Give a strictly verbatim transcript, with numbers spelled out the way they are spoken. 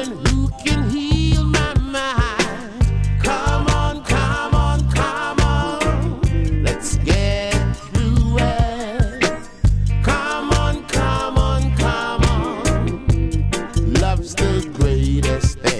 one who can heal my mind. Come on, come on, come on, let's get through it. Come on, come on, come on, love's the greatest thing.